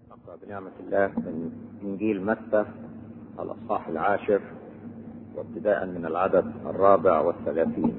نقرأ بنعمة الله من إنجيل متى الأصحاح 10 وابتداء من العدد 34.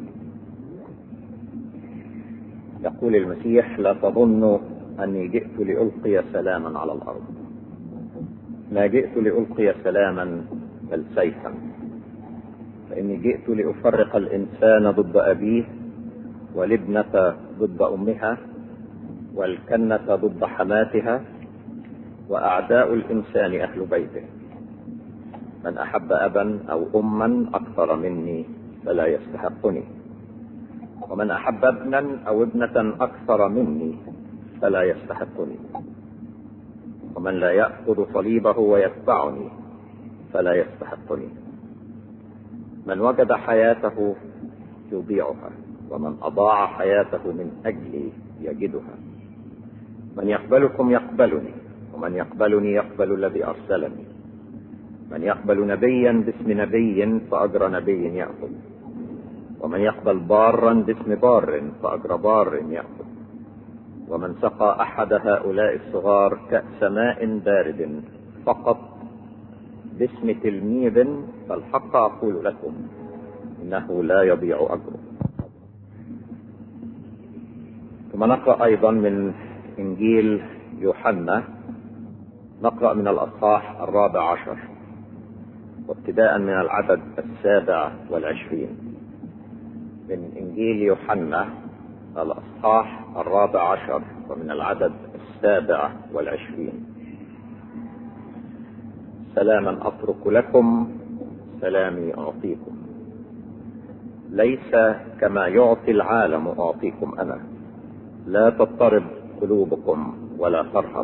يقول المسيح: لا تظنوا أني جئت لألقي سلاما على الأرض، ما جئت لألقي سلاما بل سيفا، فإني جئت لأفرق الإنسان ضد أبيه، والابنة ضد أمها، والكنة ضد حماتها، وأعداء الإنسان أهل بيته. من أحب أبا أو أما أكثر مني فلا يستحقني، ومن أحب ابنا أو ابنة أكثر مني فلا يستحقني، ومن لا يأخذ صليبه ويتبعني فلا يستحقني. من وجد حياته يضيعها، ومن أضاع حياته من أجلي يجدها. من يقبلكم يقبلني، ومن يقبلني يقبل الذي أرسلني. من يقبل نبيا باسم نبي فأجر نبي يأخذ، ومن يقبل بارا باسم بار فأجر بار يأخذ. ومن سقى أحد هؤلاء الصغار كأس ماء بارد فقط باسم تلميذ، فالحق أقول لكم إنه لا يضيع أجره. ثم نقرأ أيضا من إنجيل يوحنا، نقرأ من الأصحاح 14 وابتداء من العدد 27. من إنجيل يوحنا الأصحاح 14 ومن العدد 27. سلاما أترك لكم، سلامي أعطيكم، ليس كما يعطي العالم أعطيكم أنا. لا تضطرب قلوبكم ولا ترهب.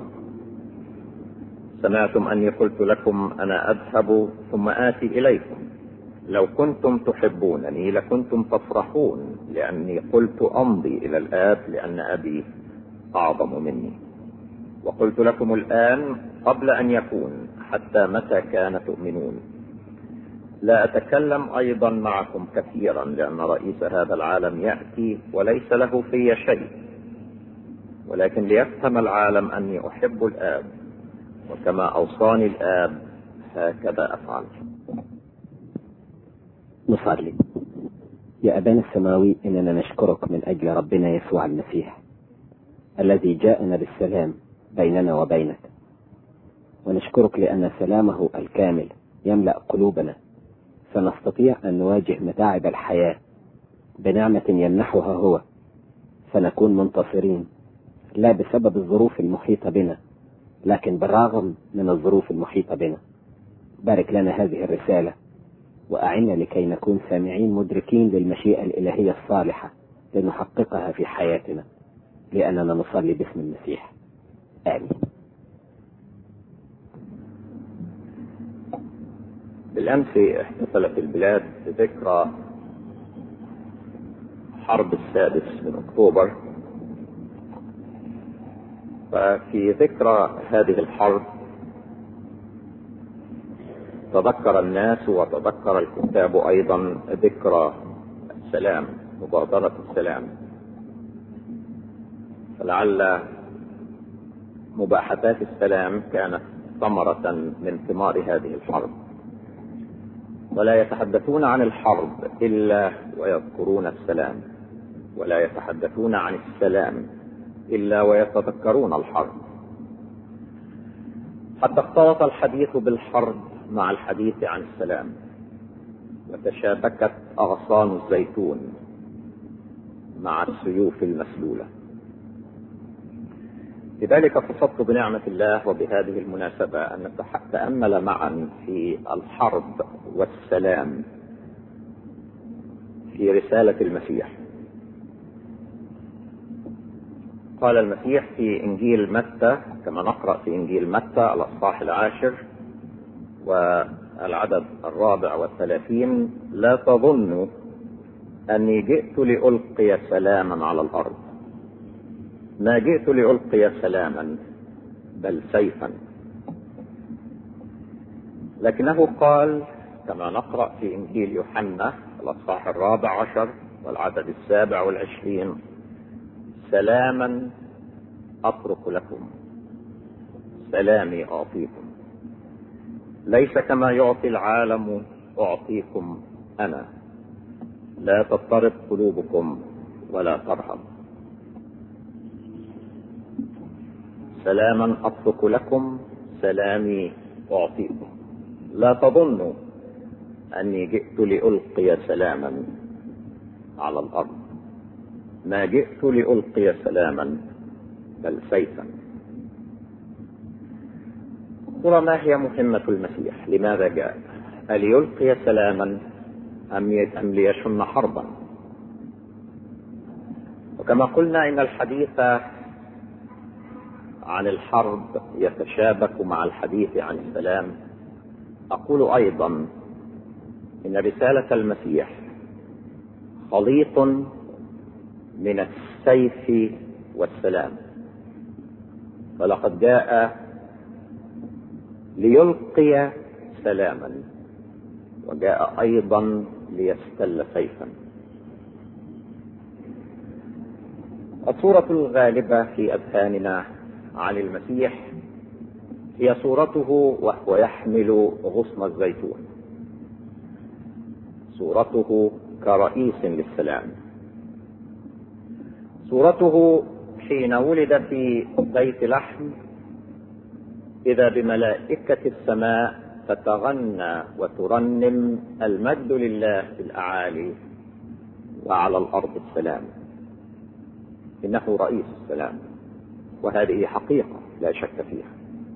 سمعتم أني قلت لكم أنا أذهب ثم آتي إليكم. لو كنتم تحبونني لكنتم تفرحون، لأني قلت أمضي إلى الآب، لأن أبي أعظم مني. وقلت لكم الآن قبل أن يكون، حتى متى كان تؤمنون. لا أتكلم أيضا معكم كثيرا، لأن رئيس هذا العالم يأتي وليس له في شيء، ولكن ليفهم العالم أني أحب الآب، وكما أوصاني الآب هكذا أفعل. نصلي. يا أبانا السماوي، إننا نشكرك من أجل ربنا يسوع المسيح الذي جاءنا بالسلام بيننا وبينك، ونشكرك لأن سلامه الكامل يملأ قلوبنا، فنستطيع أن نواجه متاعب الحياة بنعمة يمنحها هو، فنكون منتصرين لا بسبب الظروف المحيطة بنا، لكن بالرغم من الظروف المحيطة بنا. بارك لنا هذه الرسالة، وأعنا لكي نكون سامعين مدركين للمشيئة الإلهية الصالحة لنحققها في حياتنا، لأننا نصلي باسم المسيح، آمين. بالأمس احتفلت البلاد بذكرى حرب 6 أكتوبر، ففي ذكرى هذه الحرب تذكر الناس وتذكر الكتاب أيضا ذكرى السلام، مبادرة السلام. فلعل مباحثات السلام كانت ثمرة من ثمار هذه الحرب، ولا يتحدثون عن الحرب إلا ويذكرون السلام، ولا يتحدثون عن السلام إلا ويتذكرون الحرب. حتى اختلط الحديث بالحرب مع الحديث عن السلام، وتشابكت أغصان الزيتون مع السيوف المسلولة. لذلك قصدت بنعمة الله وبهذه المناسبة أن نتأمل معا في الحرب والسلام في رسالة المسيح. قال المسيح في إنجيل متى، كما نقرأ في إنجيل متى الأصحاح 10 والعدد 34: لا تظنوا أني جئت لألقي سلاما على الأرض، ما جئت لألقي سلاما بل سيفا. لكنه قال كما نقرأ في إنجيل يوحنا الأصحاح 14 والعدد 27: سلاما أترك لكم، سلامي أعطيكم، ليس كما يعطي العالم أعطيكم أنا، لا تضطرب قلوبكم ولا ترهب. سلاما أترك لكم، سلامي أعطيكم. لا تظنوا أني جئت لألقي سلاما على الأرض، ما جئت لألقي سلاما بل سيفا. ترى ما هي مهمة المسيح؟ لماذا جاء؟ أليلقي سلاما أم ليشن حربا؟ وكما قلنا إن الحديث عن الحرب يتشابك مع الحديث عن السلام. أقول أيضا إن رسالة المسيح خليط من السيف والسلام، فلقد جاء ليلقي سلاما وجاء أيضا ليستل سيفا. الصورة الغالبة في أذهاننا عن المسيح هي صورته وهو يحمل غصن الزيتون، صورته كرئيس للسلام، صورته حين ولد في بيت لحم إذا بملائكة السماء تتغنى وترنم المجد لله في الأعالي وعلى الأرض السلام. إنه رئيس السلام، وهذه حقيقة لا شك فيها،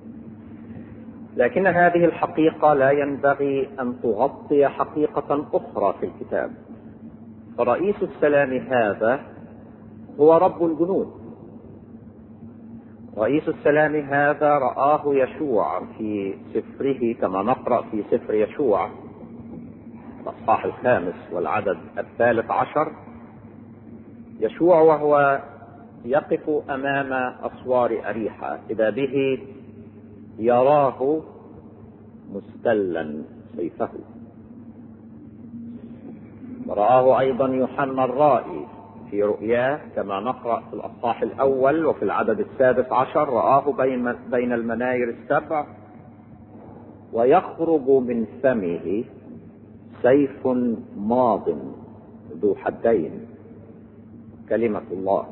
لكن هذه الحقيقة لا ينبغي أن تغطي حقيقة أخرى في الكتاب. فرئيس السلام هذا هو رب الجنود. رئيس السلام هذا رآه يشوع في سفره، كما نقرأ في سفر يشوع الأصحاح 5 والعدد 13. يشوع وهو يقف أمام أسوار أريحة إذا به يراه مستلا سيفه. ورآه أيضا يوحنا الرائي في رؤياه كما نقرأ في الأصحاح 1 وفي العدد 16. رآه بين المناير 7 ويخرج من فمه سيف ماض ذو حدين، كلمة الله.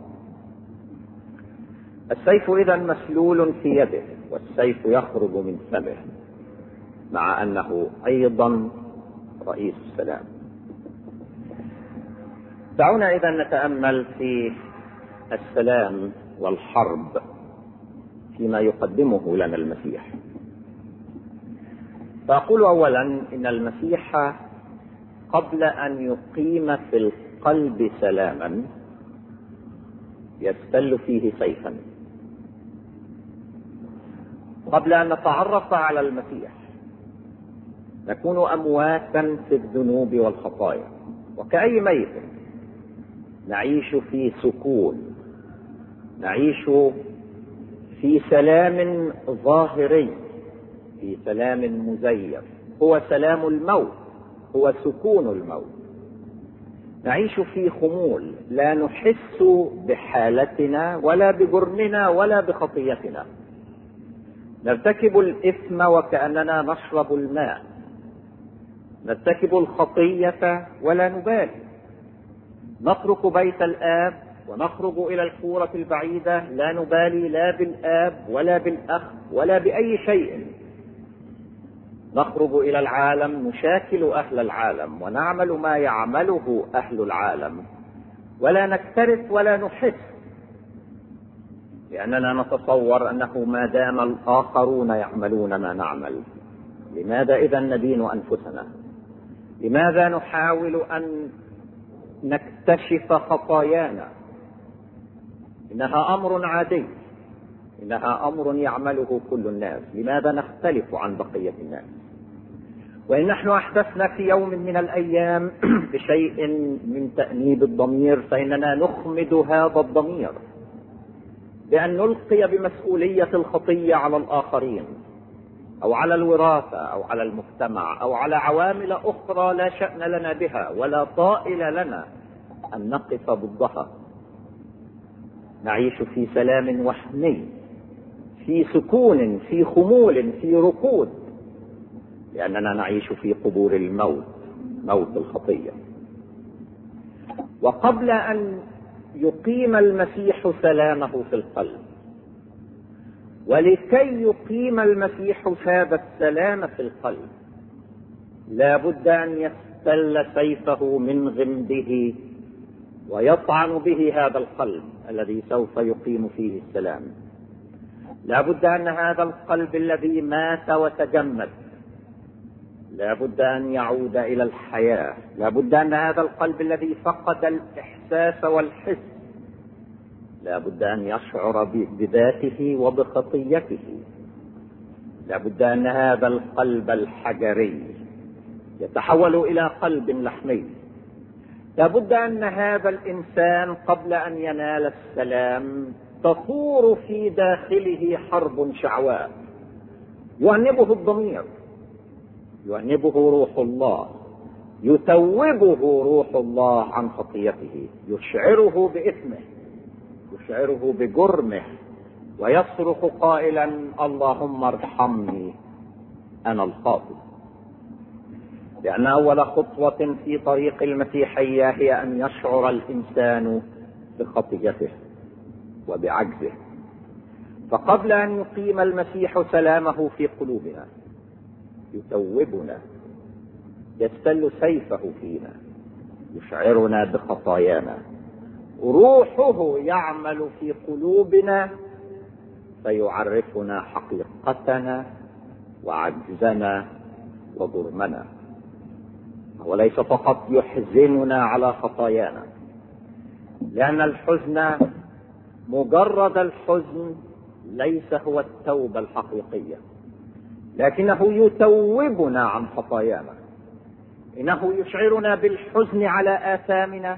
السيف إذا مسلول في يده، والسيف يخرج من فمه، مع أنه أيضا رئيس السلام. دعونا إذا نتأمل في السلام والحرب فيما يقدمه لنا المسيح. فأقول أولا إن المسيح قبل أن يقيم في القلب سلاما يستل فيه سيفا. قبل أن نتعرف على المسيح نكون أمواتا في الذنوب والخطايا، وكأي ميت نعيش في سكون، نعيش في سلام ظاهري، في سلام مزيف، هو سلام الموت، هو سكون الموت. نعيش في خمول، لا نحس بحالتنا ولا بجرمنا ولا بخطيتنا. نرتكب الإثم وكأننا نشرب الماء، نرتكب الخطية ولا نبالي، نترك بيت الآب ونخرج إلى الكورة البعيدة، لا نبالي لا بالآب ولا بالأخ ولا بأي شيء. نخرج إلى العالم نشاكل أهل العالم ونعمل ما يعمله أهل العالم، ولا نكترث ولا نحس، لأننا نتصور أنه ما دام الآخرون يعملون ما نعمل، لماذا إذا ندين أنفسنا؟ لماذا نحاول أن نكتشف خطايانا؟ إنها أمر عادي، إنها أمر يعمله كل الناس، لماذا نختلف عن بقية الناس؟ وإن نحن أحدثنا في يوم من الأيام بشيء من تأنيب الضمير فإننا نخمد هذا الضمير بأن نلقي بمسؤولية الخطية على الآخرين أو على الوراثة أو على المجتمع أو على عوامل أخرى لا شأن لنا بها ولا طائل لنا أن نقف ضدها. نعيش في سلام وهمي، في سكون، في خمول، في ركود، لأننا نعيش في قبور الموت، موت الخطية. وقبل أن يقيم المسيح سلامه في القلب، ولكي يقيم المسيح هذا السلام في القلب، لا بد أن يستل سيفه من غمده ويطعن به هذا القلب الذي سوف يقيم فيه السلام. لا بد أن هذا القلب الذي مات وتجمد لا بد أن يعود إلى الحياة. لا بد أن هذا القلب الذي فقد الإحساس والحس لا بد أن يشعر بذاته وبخطيته. لا بد أن هذا القلب الحجري يتحول إلى قلب لحمي. لا بد أن هذا الإنسان قبل أن ينال السلام تثور في داخله حرب شعواء، يؤنبه الضمير، يؤنبه روح الله، يتوبه روح الله عن خطيته، يشعره بإثمه، يشعره بجرمه، ويصرخ قائلا: اللهم ارحمني أنا الخاطئ. لأن أول خطوة في طريق المسيحية هي أن يشعر الإنسان بخطيته وبعجزه. فقبل أن يقيم المسيح سلامه في قلوبنا يتوبنا، يستل سيفه فينا، يشعرنا بخطايانا، روحه يعمل في قلوبنا فيعرفنا حقيقتنا وعجزنا وجرمنا. وليس فقط يحزننا على خطايانا، لأن الحزن مجرد الحزن ليس هو التوبة الحقيقية، لكنه يتوبنا عن خطايانا. إنه يشعرنا بالحزن على آثامنا،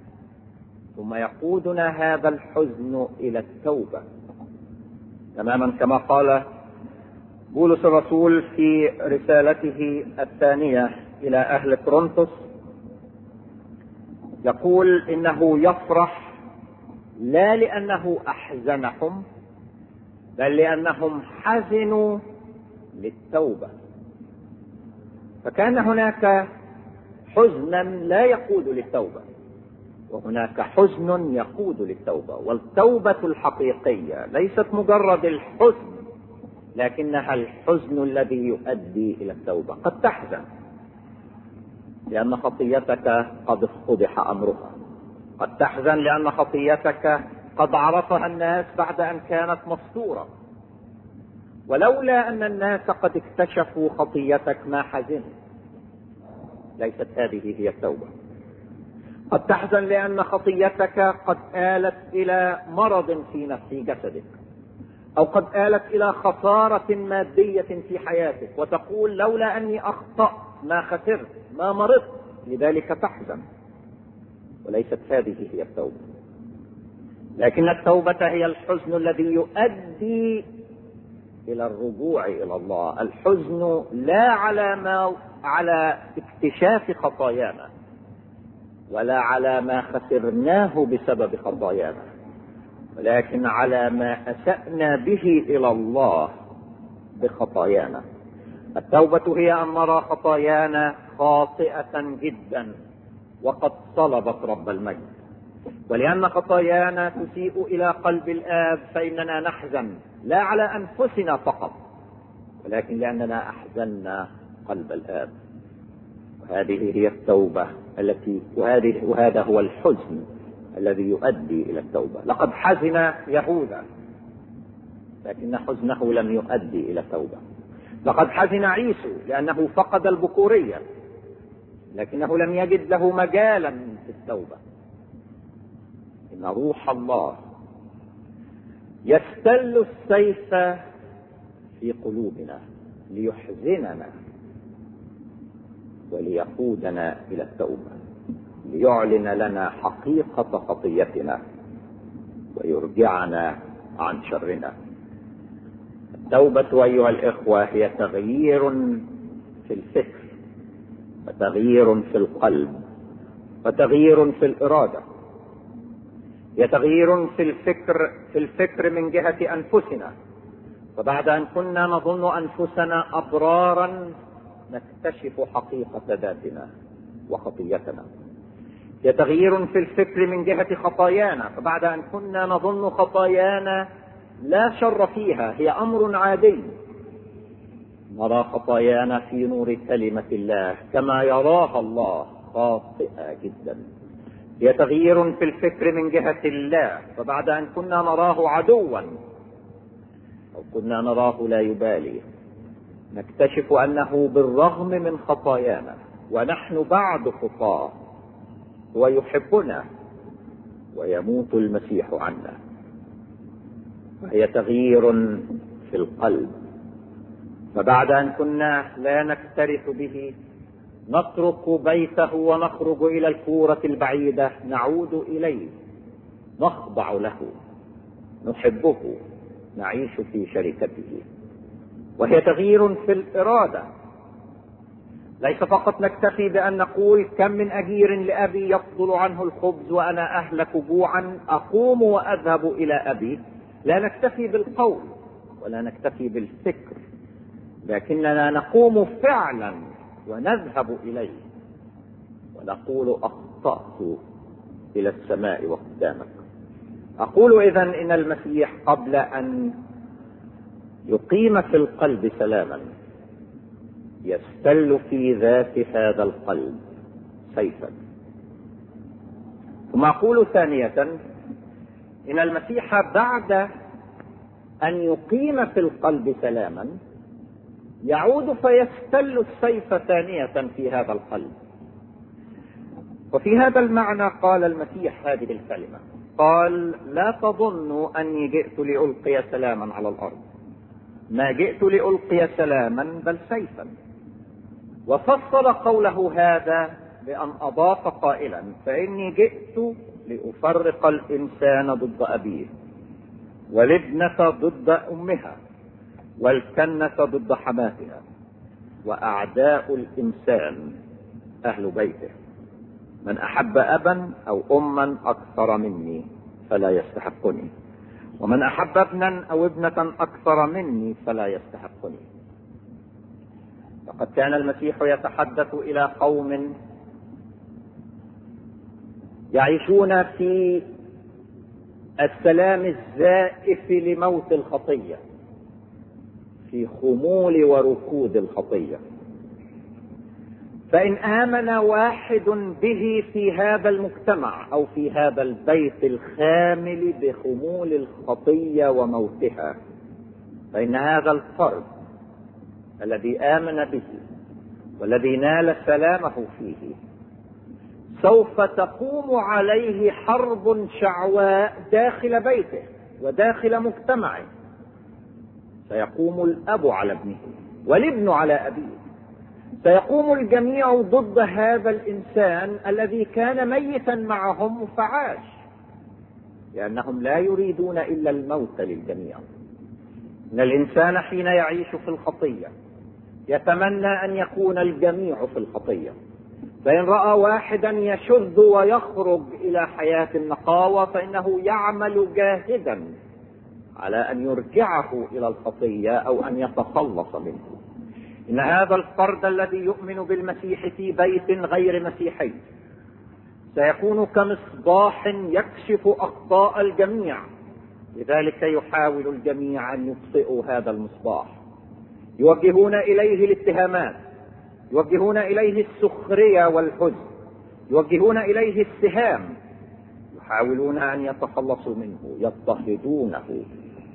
ثم يقودنا هذا الحزن إلى التوبة، تماما كما قال بولس الرسول في رسالته الثانية إلى أهل كورنثوس، يقول إنه يفرح لا لأنه أحزنهم بل لأنهم حزنوا للتوبة. فكان هناك حزنا لا يقود للتوبة، وهناك حزن يقود للتوبة. والتوبة الحقيقية ليست مجرد الحزن، لكنها الحزن الذي يؤدي إلى التوبة. قد تحزن لأن خطيتك قد افتضح أمرها، قد تحزن لأن خطيتك قد عرفها الناس بعد أن كانت مستورة، ولولا أن الناس قد اكتشفوا خطيتك ما حزنت. ليست هذه هي التوبة. قد تحزن لأن خطيتك قد آلت إلى مرض في جسدك، أو قد آلت إلى خسارة مادية في حياتك، وتقول: لولا أني أخطأت ما خسرت، ما مرضت، لذلك تحزن. وليست هذه هي التوبة، لكن التوبة هي الحزن الذي يؤدي إلى الرجوع إلى الله. الحزن لا على اكتشاف خطايانا، ولا على ما خسرناه بسبب خطايانا، ولكن على ما أسأنا به إلى الله بخطايانا. التوبة هي أن نرى خطايانا خاطئة جدا وقد صلبت رب المجد، ولأن خطايانا تسيء إلى قلب الآب فإننا نحزن لا على أنفسنا فقط، ولكن لأننا أحزننا قلب الآب. وهذه هي التوبة وهذا هو الحزن الذي يؤدي إلى التوبة. لقد حزن يهوذا، لكن حزنه لم يؤدي إلى التوبة. لقد حزن عيسو لأنه فقد البكورية، لكنه لم يجد له مجالا في التوبة. إن روح الله يستل السيف في قلوبنا ليحزننا وليقودنا إلى التوبة، ليعلن لنا حقيقة خطيتنا ويرجعنا عن شرنا. التوبة أيها الإخوة هي تغيير في الفكر، وتغيير في القلب، وتغيير في الإرادة. هي تغيير في الفكر من جهة أنفسنا، فبعد أن كنا نظن أنفسنا أبرارا نكتشف حقيقة ذاتنا وخطيتنا. هي تغيير في الفكر من جهة خطايانا، فبعد أن كنا نظن خطايانا لا شر فيها، هي أمر عادي، نرى خطايانا في نور كلمة الله كما يراها الله خاطئة جدا. هي تغيير في الفكر من جهة الله، فبعد أن كنا نراه عدوا أو كنا نراه لا يبالي، نكتشف أنه بالرغم من خطايانا ونحن بعد خطاة هو يحبنا ويموت المسيح عنا. وهي تغيير في القلب، فبعد أن كنا لا نكترث به نترك بيته ونخرج إلى الكورة البعيدة، نعود إليه، نخضع له، نحبه، نعيش في شركته. وهي تغيير في الإرادة، ليس فقط نكتفي بأن نقول كم من أجير لأبي يفضل عنه الخبز وأنا أهلك جوعا أقوم وأذهب إلى أبي. لا نكتفي بالقول ولا نكتفي بالفكر، لكننا نقوم فعلا ونذهب إليه ونقول أخطأت إلى السماء وقدامك. أقول إذن إن المسيح قبل أن يقيم في القلب سلاما يستل في ذات هذا القلب سيفا. ثم أقول ثانية إن المسيح بعد أن يقيم في القلب سلاما يعود فيستل السيف ثانية في هذا القلب. وفي هذا المعنى قال المسيح هذه الكلمة، قال: لا تظنوا أني جئت لألقي سلاما على الأرض، ما جئت لألقي سلاما بل سيفا. وفسر قوله هذا بأن أضاف قائلا: فإني جئت لأفرق الإنسان ضد أبيه، والابنة ضد أمها، والكنة ضد حماتها، وأعداء الإنسان أهل بيته. من أحب أبا أو أما أكثر مني فلا يستحقني، ومن أحب ابنا أو ابنة أكثر مني فلا يستحقني. فقد كان المسيح يتحدث إلى قوم يعيشون في السلام الزائف لموت الخطية، في خمول وركود الخطية. فإن آمن واحد به في هذا المجتمع أو في هذا البيت الخامل بخمول الخطية وموتها، فإن هذا الفرد الذي آمن به والذي نال سلامه فيه سوف تقوم عليه حرب شعواء داخل بيته وداخل مجتمعه. سيقوم الأب على ابنه والابن على أبيه، سيقوم الجميع ضد هذا الإنسان الذي كان ميتا معهم فعاش، لأنهم لا يريدون إلا الموت للجميع. إن الإنسان حين يعيش في الخطية يتمنى أن يكون الجميع في الخطية، فإن رأى واحدا يشذ ويخرج إلى حياة النقاوة فإنه يعمل جاهدا على أن يرجعه إلى الخطية أو أن يتخلص منه. إن هذا الفرد الذي يؤمن بالمسيح في بيت غير مسيحي سيكون كمصباح يكشف أخطاء الجميع، لذلك يحاول الجميع أن يطفئوا هذا المصباح، يوجهون إليه الاتهامات، يوجهون إليه السخرية والحزن، يوجهون إليه السهام، يحاولون أن يتخلصوا منه، يضطهدونه.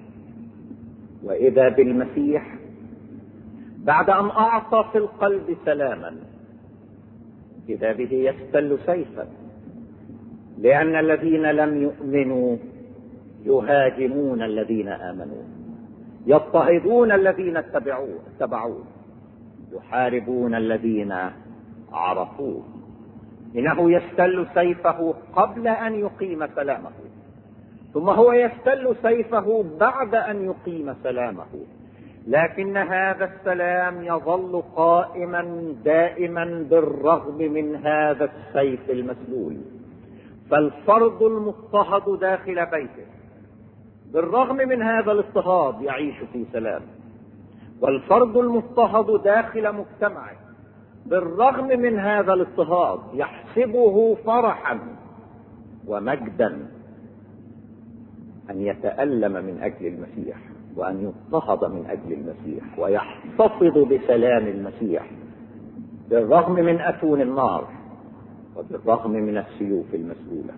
وإذا بالمسيح بعد أن أعطى في القلب سلاما إذا به يستل سيفا، لأن الذين لم يؤمنوا يهاجمون الذين آمنوا، يضطهدون الذين اتبعوه، يحاربون الذين عرفوه. إنه يستل سيفه قبل أن يقيم سلامه، ثم هو يستل سيفه بعد أن يقيم سلامه. لكن هذا السلام يظل قائما دائما بالرغم من هذا السيف المسلول. فالفرد المضطهد داخل بيته بالرغم من هذا الاضطهاد يعيش في سلام. والفرد المضطهد داخل مجتمعه بالرغم من هذا الاضطهاد يحسبه فرحا ومجدا أن يتألم من أجل المسيح، وأن يضطهد من أجل المسيح، ويحتفظ بسلام المسيح بالرغم من أتون النار وبالرغم من السيوف المسلولة.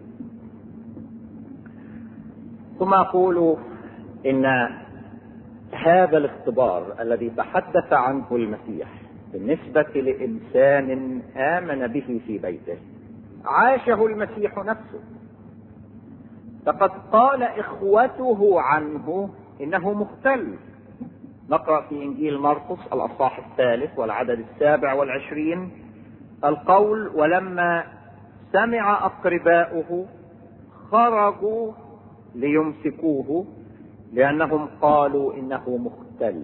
ثم أقول إن هذا الاختبار الذي تحدث عنه المسيح بالنسبة لإنسان آمن به في بيته عاشه المسيح نفسه. فقد قال إخوته عنه إنه مختل. نقرأ في إنجيل مرقس الأصحاح 3 والعدد 27 القول: ولما سمع أقرباؤه خرجوا ليمسكوه لأنهم قالوا إنه مختل.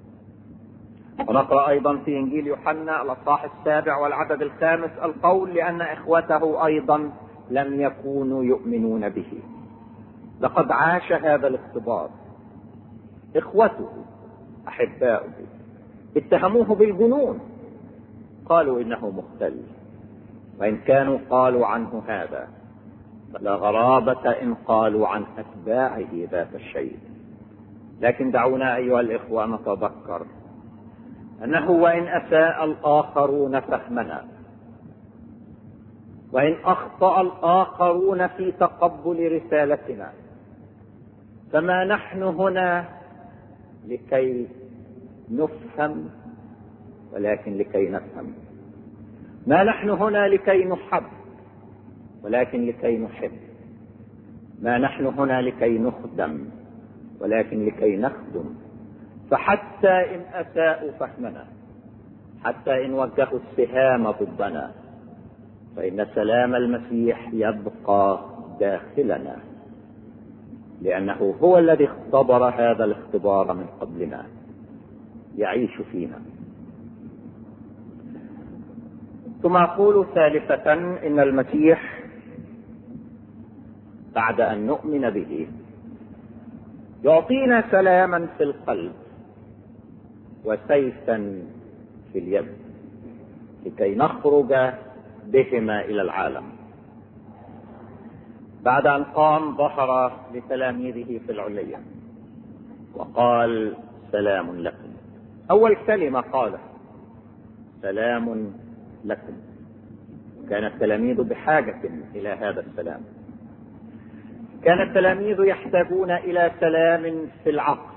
ونقرأ أيضا في إنجيل يوحنا الأصحاح 7 والعدد 5 القول: لأن إخوته أيضا لم يكونوا يؤمنون به. لقد عاش هذا الاختبار. إخوته أحباؤه اتهموه بالجنون، قالوا إنه مختل. وإن كانوا قالوا عنه هذا فلا غرابة إن قالوا عن أتباعه ذات الشيء. لكن دعونا أيها الإخوة نتذكر أنه وإن أساء الآخرون فهمنا، وإن أخطأ الآخرون في تقبل رسالتنا، فما نحن هنا لكي نفهم ولكن لكي نفهم. ما نحن هنا لكي نحب ولكن لكي نحب. ما نحن هنا لكي نخدم ولكن لكي نخدم. فحتى إن أساءوا فهمنا، حتى إن وجهوا السهام ضدنا، فإن سلام المسيح يبقى داخلنا، لأنه هو الذي اختبر هذا الاختبار من قبلنا، يعيش فينا. ثم أقول ثالثة إن المسيح بعد أن نؤمن به يعطينا سلاما في القلب وسيفا في اليد لكي نخرج بهما إلى العالم. بعد أن قام ظهر لتلاميذه في العلية وقال: سلام لكم. أول كلمة قالها سلام لكم. كان التلاميذ بحاجة إلى هذا السلام. كان التلاميذ يحتاجون إلى سلام في العقل،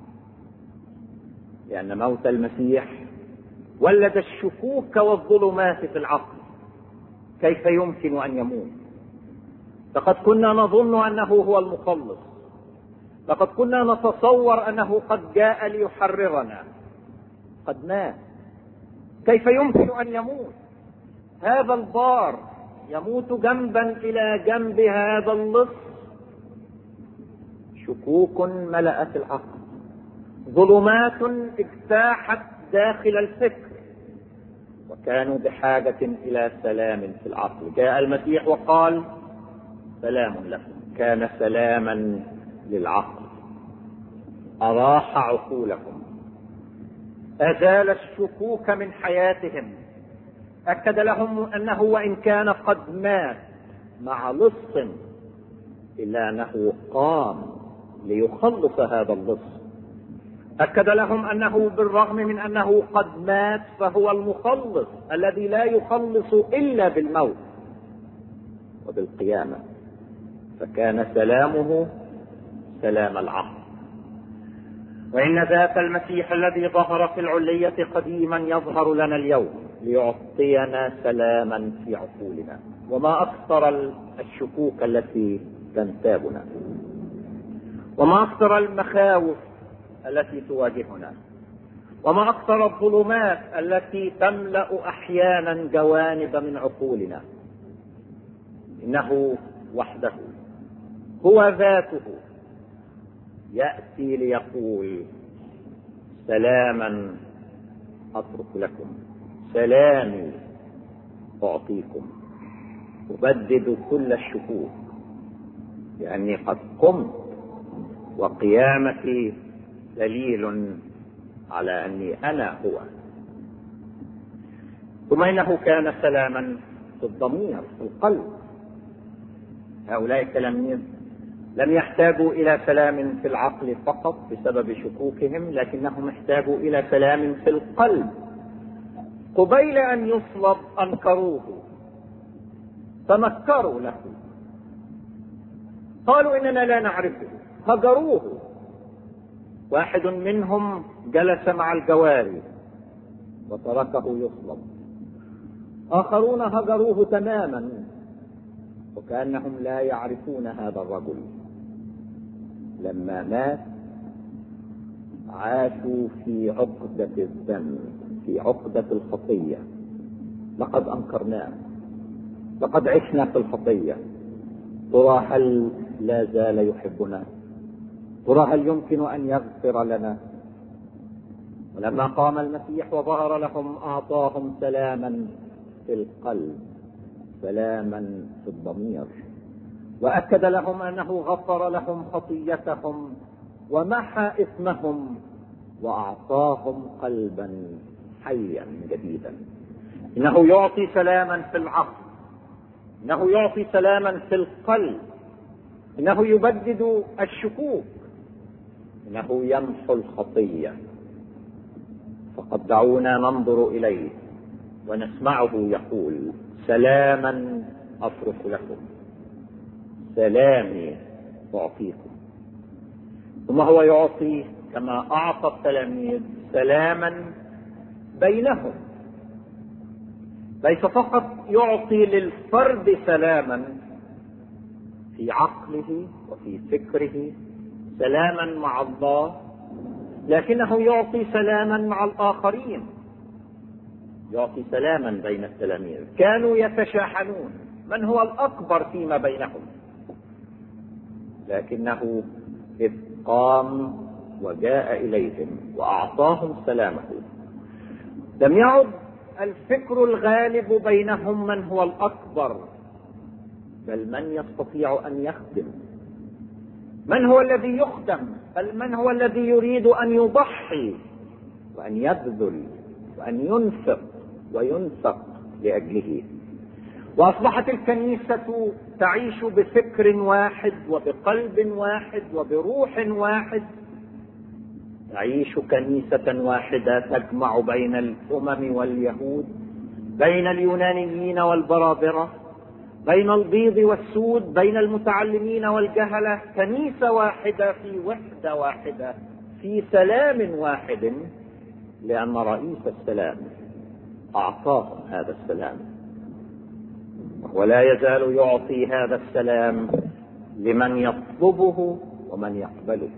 لأن موت المسيح ولد الشكوك والظلمات في العقل. كيف يمكن أن يموت؟ لقد كنا نظن أنه هو المخلص، لقد كنا نتصور أنه قد جاء ليحررنا، قد مات. كيف يمكن أن يموت؟ هذا البار يموت جنبا إلى جنب هذا اللص. شكوك ملأت العقل، ظلمات اجتاحت داخل الفكر، وكانوا بحاجة إلى سلام في العقل. جاء المسيح وقال: سلام لكم. كان سلاما للعقل، أراح عقولهم، أزال الشكوك من حياتهم، أكد لهم أنه وإن كان قد مات مع لص إلا أنه قام ليخلص هذا اللص. أكد لهم أنه بالرغم من أنه قد مات فهو المخلص الذي لا يخلص إلا بالموت وبالقيامة. فكان سلامه سلام العقل. وإن ذاك المسيح الذي ظهر في العلية قديما يظهر لنا اليوم ليعطينا سلاما في عقولنا. وما أكثر الشكوك التي تنتابنا، وما أكثر المخاوف التي تواجهنا، وما أكثر الظلمات التي تملأ أحيانا جوانب من عقولنا. إنه وحده هو ذاته يأتي ليقول: سلاما أترك لكم، سلامي أعطيكم، أبدد كل الشكوك، لأني قد قمت وقيامتي دليل على أني أنا هو. ثم إنه كان سلاما في الضمير، في القلب. هؤلاء التلاميذ لم يحتاجوا إلى سلام في العقل فقط بسبب شكوكهم، لكنهم احتاجوا إلى سلام في القلب. قبيل أن يصلب أنكروه، تنكروا له، قالوا إننا لا نعرفه، هجروه. واحد منهم جلس مع الجواري وتركه يصلب، آخرون هجروه تماما وكأنهم لا يعرفون هذا الرجل. لما مات عاشوا في عقدة الذنب، في عقدة الخطية. لقد أنكرناه، لقد عشنا في الخطية. ترى هل لا زال يحبنا؟ ترى هل يمكن أن يغفر لنا؟ ولما قام المسيح وظهر لهم أعطاهم سلاما في القلب، سلاما في الضمير، وأكد لهم أنه غفر لهم خطيتهم ومحى إثمهم وأعطاهم قلبا حيا جديدا. إنه يعطي سلاما في العقل، إنه يعطي سلاما في القلب، إنه يبدد الشكوك، إنه يمحو الخطية. فقد دعونا ننظر إليه ونسمعه يقول: سلاما أترك لكم، سلامي أعطيكم. ثم هو يعطي كما أعطى التلاميذ سلاما بينهم. ليس فقط يعطي للفرد سلاما في عقله وفي فكره، سلاما مع الله، لكنه يعطي سلاما مع الآخرين. يعطي سلاما بين التلاميذ. كانوا يتشاحنون من هو الأكبر فيما بينهم، لكنه إذ قام وجاء إليهم وأعطاهم سلامه، لم يعد الفكر الغالب بينهم من هو الأكبر، بل من يستطيع أن يخدم، من هو الذي يخدم، بل من هو الذي يريد أن يضحي وأن يبذل وأن ينفق وينفق لأجله. وأصبحت الكنيسة تعيش بفكر واحد وبقلب واحد وبروح واحد. تعيش كنيسة واحدة تجمع بين الأمم واليهود، بين اليونانيين والبرابرة، بين البيض والسود، بين المتعلمين والجهلة. كنيسة واحدة في وحدة واحدة في سلام واحد، لأن رئيس السلام أعطاهم هذا السلام، ولا يزال يعطي هذا السلام لمن يطلبه ومن يقبله.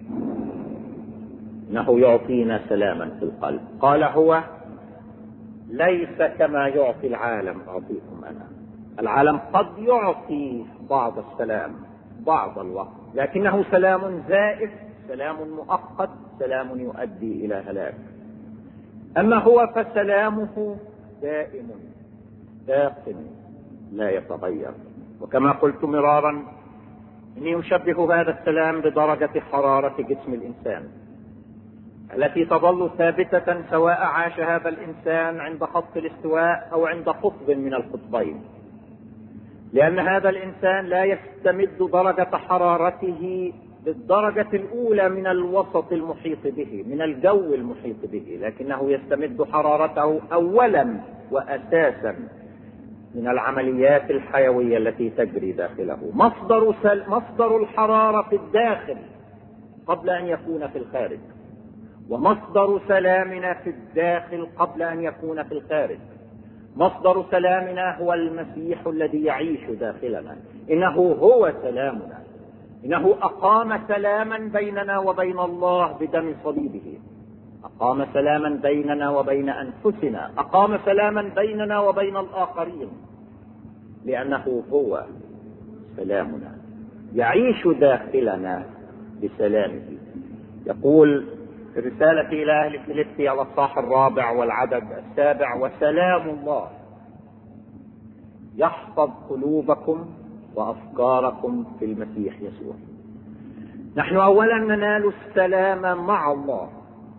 إنه يعطينا سلاما في القلب. قال هو: ليس كما يعطي العالم أعطيكم أنا. العالم قد يعطي بعض السلام بعض الوقت، لكنه سلام زائف، سلام مؤقت، سلام يؤدي إلى هلاك. أما هو فسلامه دائم باق لا يتغير. وكما قلت مرارا، إني أشبه هذا السلام بدرجة حرارة جسم الإنسان التي تظل ثابتة سواء عاش هذا الإنسان عند خط الاستواء أو عند قطب من القطبين، لأن هذا الإنسان لا يستمد درجة حرارته بالدرجة الأولى من الوسط المحيط به، من الجو المحيط به، لكنه يستمد حرارته أولا وأساسا من العمليات الحيوية التي تجري داخله. مصدر الحرارة في الداخل قبل أن يكون في الخارج، ومصدر سلامنا في الداخل قبل أن يكون في الخارج. مصدر سلامنا هو المسيح الذي يعيش داخلنا. إنه هو سلامنا. إنه أقام سلاما بيننا وبين الله بدم صليبه. أقام سلاما بيننا وبين أنفسنا. أقام سلاما بيننا وبين الآخرين، لأنه هو سلامنا. يعيش داخلنا بسلامه. يقول في رسالة إلى أهل فيليبي الإصحاح 4 والعدد 7: وسلام الله يحفظ قلوبكم وأفكاركم في المسيح يسوع. نحن أولا ننال السلام مع الله،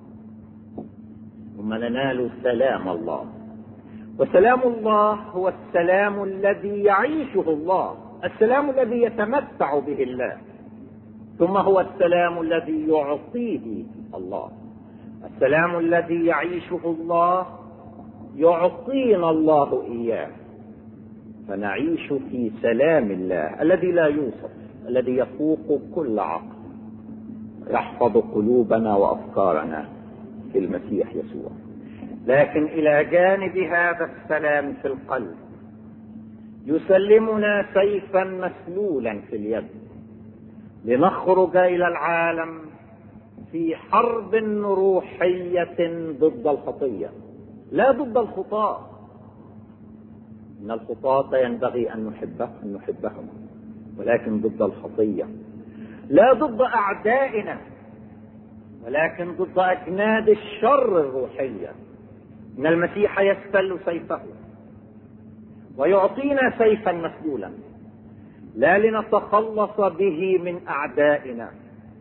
ثم ننال سلام الله. وسلام الله هو السلام الذي يعيشه الله، السلام الذي يتمتع به الله، ثم هو السلام الذي يعطيه الله. السلام الذي يعيشه الله يعطينا الله إياه، فنعيش في سلام الله الذي لا يوصف، الذي يفوق كل عقل، يحفظ قلوبنا وأفكارنا في المسيح يسوع. لكن إلى جانب هذا السلام في القلب يسلمنا سيفا مسلولا في اليد لنخرج إلى العالم في حرب روحية ضد الخطية، لا ضد الخطاة. إن الخطاة ينبغي أن نحبهم، ولكن ضد الخطية، لا ضد أعدائنا، ولكن ضد أجناد الشر الروحية. إن المسيح يستل سيفه ويعطينا سيفا مسلولا، لا لنتخلص به من أعدائنا،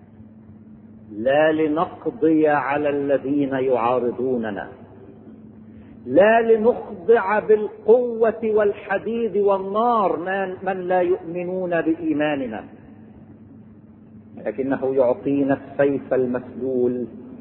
لا لنقضي على الذين يعارضوننا، لا لنخضع بالقوة والحديد والنار من لا يؤمنون بإيماننا، لكنه يعطينا السيف المسلول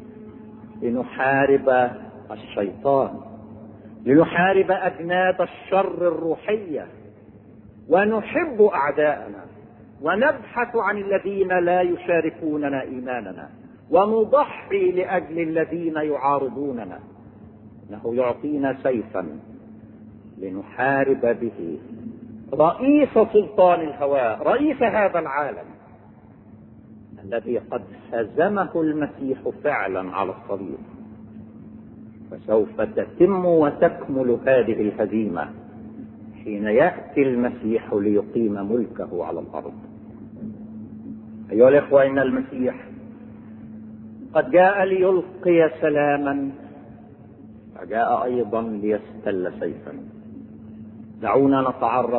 لنحارب الشيطان، لنحارب أجناد الشر الروحية، ونحب أعداءنا، ونبحث عن الذين لا يشاركوننا إيماننا، ونضحي لأجل الذين يعارضوننا. إنه يعطينا سيفا لنحارب به رئيس سلطان الهواء، رئيس هذا العالم الذي قد هزمه المسيح فعلا على الصليب، فسوف تتم وتكمل هذه الهزيمة حين يأتي المسيح ليقيم ملكه على الأرض. أيها الإخوة، إن المسيح قد جاء ليلقي سلاما، فجاء أيضا ليستل سيفا. دعونا نتعرف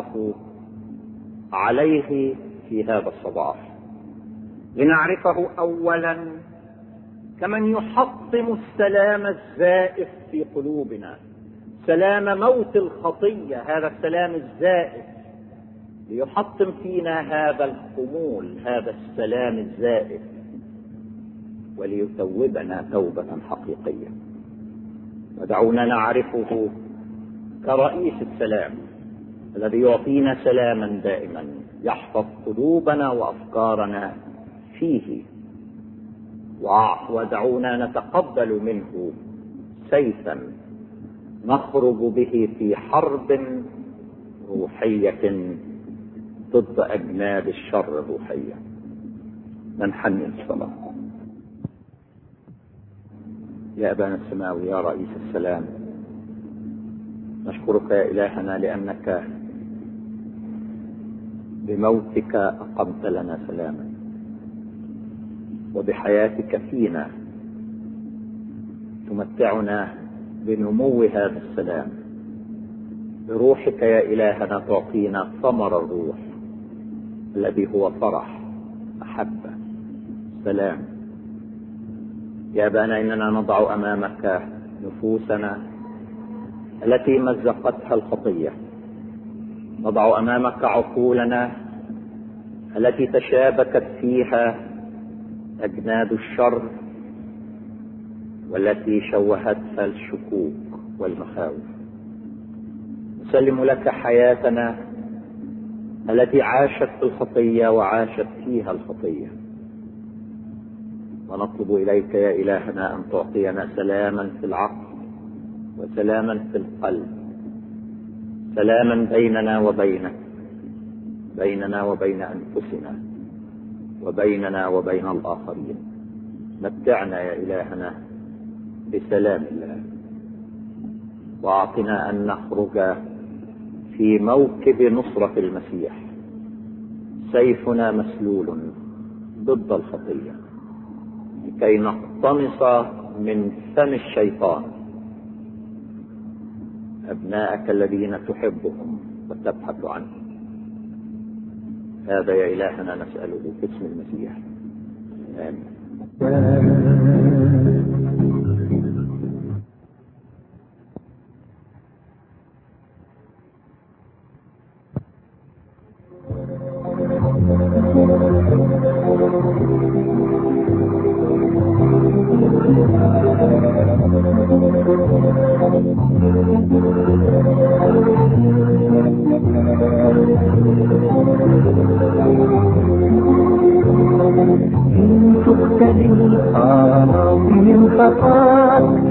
عليه في هذا الصباح، لنعرفه أولا كمن يحطم السلام الزائف في قلوبنا، سلام موت الخطية، هذا السلام الزائف، ليحطم فينا هذا الخمول، هذا السلام الزائف، وليتوبنا توبة حقيقية. ودعونا نعرفه كرئيس السلام الذي يعطينا سلاما دائما يحفظ قلوبنا وأفكارنا فيه. ودعونا نتقبل منه سيفا نخرج به في حرب روحية ضد أجناد الشر الروحية. ننحني الصلاة. يا أبانا السماوي، يا رئيس السلام، نشكرك يا إلهنا لأنك بموتك أقمت لنا سلاما، وبحياتك فينا تمتعنا بنمو هذا السلام. بروحك يا إلهنا تعطينا ثمر الروح الذي هو فرح، محبة، سلام. يا أبانا، إننا نضع أمامك نفوسنا التي مزقتها الخطية، نضع أمامك عقولنا التي تشابكت فيها أجناد الشر والتي شوهتها الشكوك والمخاوف. نسلم لك حياتنا التي عاشت في الخطية وعاشت فيها الخطية، ونطلب إليك يا إلهنا أن تعطينا سلاما في العقل وسلاما في القلب، سلاما بيننا وبينك، بيننا وبين أنفسنا، وبيننا وبين الآخرين. متعنا يا إلهنا بسلام الله، وأعطنا أن نخرج في موكب نصرة المسيح، سيفنا مسلول ضد الخطية، لكي نقتنص من فم الشيطان أبناءك الذين تحبهم وتبحث عنهم. هذا يا إلهنا نسأله باسم المسيح،